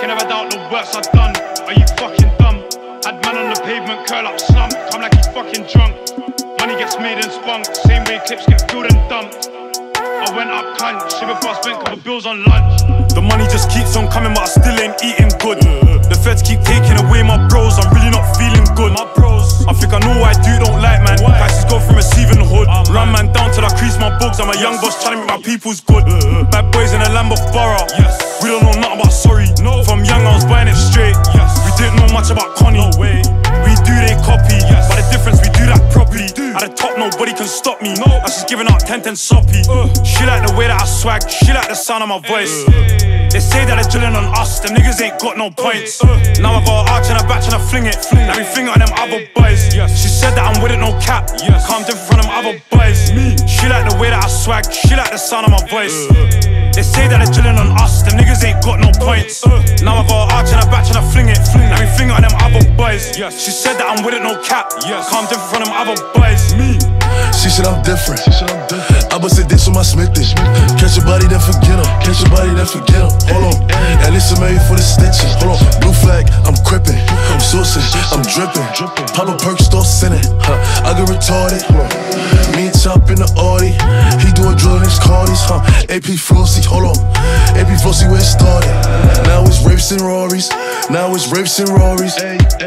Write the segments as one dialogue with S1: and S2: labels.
S1: can never doubt the works I've done. Are you fucking dumb? Had man on the pavement, curl up, slump, come like he's fucking drunk. Money gets made and spunk, same way clips get filled and dumped. I went up cunt, shit before I spent couple bills on lunch. The money just keeps on coming, but I still ain't eating good. The feds keep taking away my bros, I'm really not feeling good. My bros, I think I know why dude don't like man. Prices go from receiving hood. Run man down till I crease my bugs. I'm a young boss trying to make my people's good. Bad boys in a Lambo Borough. We don't know nothing about sorry. From young I was buying it straight. We didn't know much about Connie. We do, they copy. But the difference, we do that properly. At the top, nobody can stop me. I just giving out 10 soppy. She like the way that I swag. She like the sound of my voice. They say that they're drilling on us. Them niggas ain't got no points. Now I got an arch and a batch and I fling it. Now we fling it on them other boys. She said that I'm with it, no cap. Come different from them other boys. She like the way that I swag. She like the sound of my voice. They say that they're drilling on us. Them niggas ain't got no points. Now I got an arch and a batch and I fling it. Now we fling it on them other boys. She said that I'm with it, no cap. Come different from them other boys.
S2: She said I'm different. I bust it this with my Smithy. Catch your body, then forget him. Catch your body, then forget him. Hold on, and listen, Mary for the stitches. Hold on, blue flag, I'm crippin'. I'm saucing, I'm drippin'. Pop a perk, start sinning. I get retarded. Me and Chop in the Audi. He doing drill in his Cardis. AP Flossy, hold on. AP Flossy where it started. Now it's rapes and Rorys. Now it's rapes and Rorys.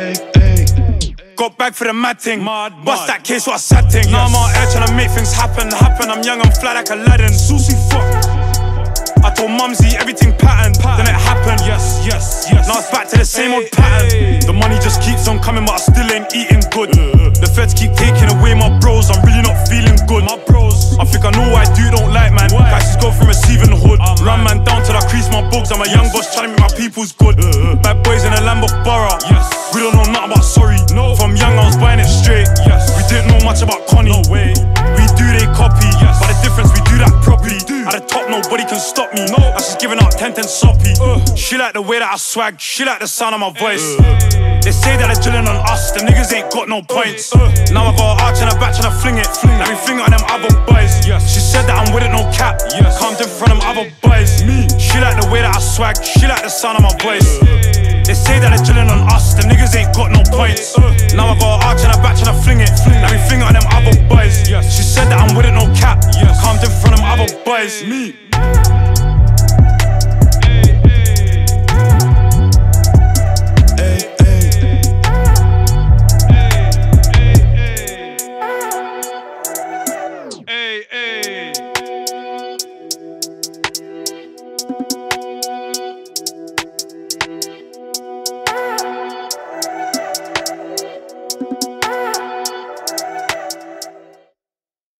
S1: Got back for the mad thing. Bust that case, what a sad thing. Now I'm out here trying to make things happen. I'm young, I'm fly like Aladdin. Susie, fuck. I told Mumsy everything patterned. Then it happened. Yes. Now it's back to the same old pattern. The money just keeps on coming, but I still ain't eating good. The feds keep taking away my bros. I'm really not feeling good. My bros, I think I know why dude don't like man. Prices go from receiving hood. Run man down till I crease my bugs. I'm a young boss trying to make my people's good. Bad boys in a Lambo Borough. We don't know nothing about sorry. From young I was buying it straight. We didn't know much about Connie. We do, they copy. But the difference, we do that properly. At the top, nobody can stop me. I just giving out 10 soppy. She like the way that I swag. She like the sound of my voice. They say that they're drilling on us. Them niggas ain't got no points. Now I got an arch and a batch and I fling it. Now we fling it on them other boys. She said that I'm with it, no cap. Come different from them other boys. She like the way that I swag. She like the sound of my voice. They say that they're drilling on us. Them niggas ain't got no points. Now I got an arch and a batch and I fling it. Now we fling it on them other boys. She said that I'm with it, no cap. Come different from them other boys.